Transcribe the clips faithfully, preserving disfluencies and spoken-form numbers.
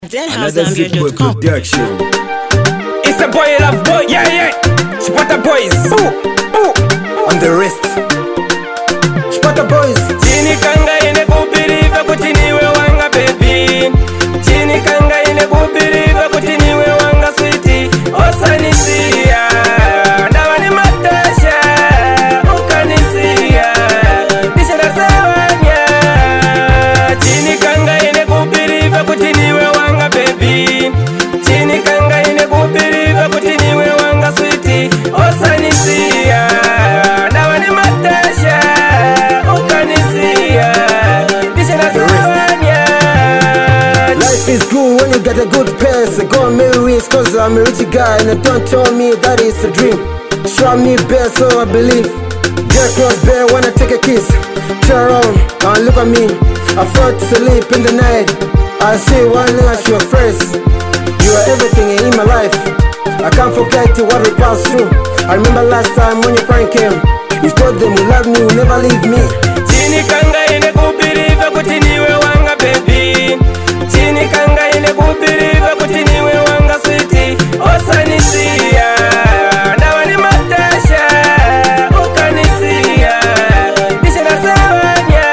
Another Zip Boy production. It's a boy love boy, yeah yeah. Spota boys, ooh ooh. On the wrist, Spota boys. Chini kanga ine kubiriva kuti niwe wanga baby. Chini kanga ine kubiriva kuti niwe wanga sweetie. Osanisia, ndawa ni matasha. Ukanisia, nishara sawanya. Chini kanga ine kubiriva kuti niwe wanga baby. Chini kanga ine kubiriva kuti niwe wanga sweetie. Osanisia, ndawa ni matasha. Ukanisia, nishara sawanya. Life is good when you got a good person. Go and marry rich cause I'm a rich guy. And don't tell me that it's a dream. Show me best so I believe. Get cross bear when I take a kiss. Turn around and look at me. I fall to sleep in the night. I see one at your face. You are everything in my life. I can't forget what we passed through. I remember last time when your friend came. You told them you love me, you never leave me. Chini kanga ine kubiriva kuti niwe wanga baby. Chini kanga ine kubiriva kuti niwe wanga sweetie. Osanisia, ndawa ni matasha. Ukanisia, nishara sawanya.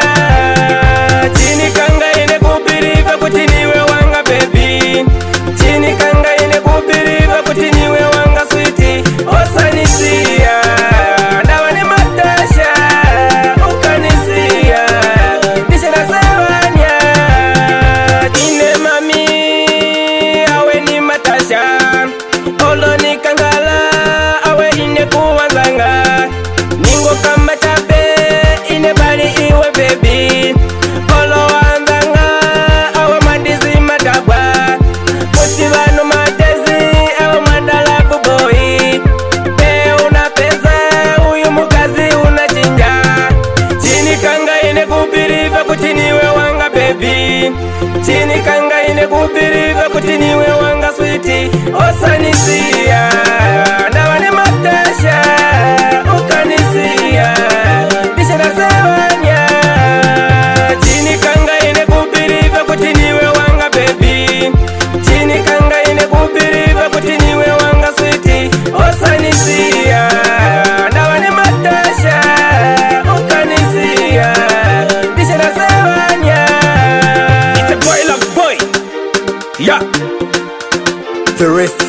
Chini kanga ine kubiriva kuti niwe wanga baby. Chini kanga ine kubiriva kuti niwe wanga sweetie. Osanisia, ndawa ni matasha. Ukanisia, nishara sawanya. Ine mami, awe ni matasha. Olo ni kangala, awe ine kuwanzanga. Ningo kama tabe, ine bali iwe baby. Olo wanzanga, awe mandizi matabwa. Puti vanu matezi, awe mandala boy. Pe una pesa, uyu mukazi unachinja. Chini kanga ine kubiriva kuti niwe wanga baby. Chini kanga ine kubiriva kuti niwe wanga sweetie. Osanisia, ndawa ni matasha. Ukanisia, nishara sawanya. Chini kanga ine kubiriva kuti niwe wanga baby. Chini kanga ine kubiriva kuti niwe wanga sweetie. Osanisia, ndawa ni matasha. Ukanisia, nishara sawanya. It's a boy love boy, yeah. The wrist,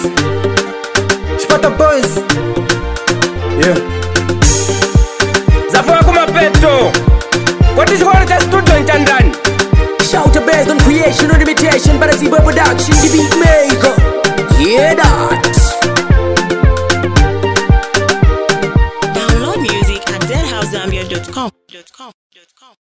Spota boys. Yeah. Zafua kumapeto. What is one just studio in Tandan? Shout out based on creation or imitation by the Zip Boy production, the beat maker. Yeah, that. Download music at dead house zambia dot com.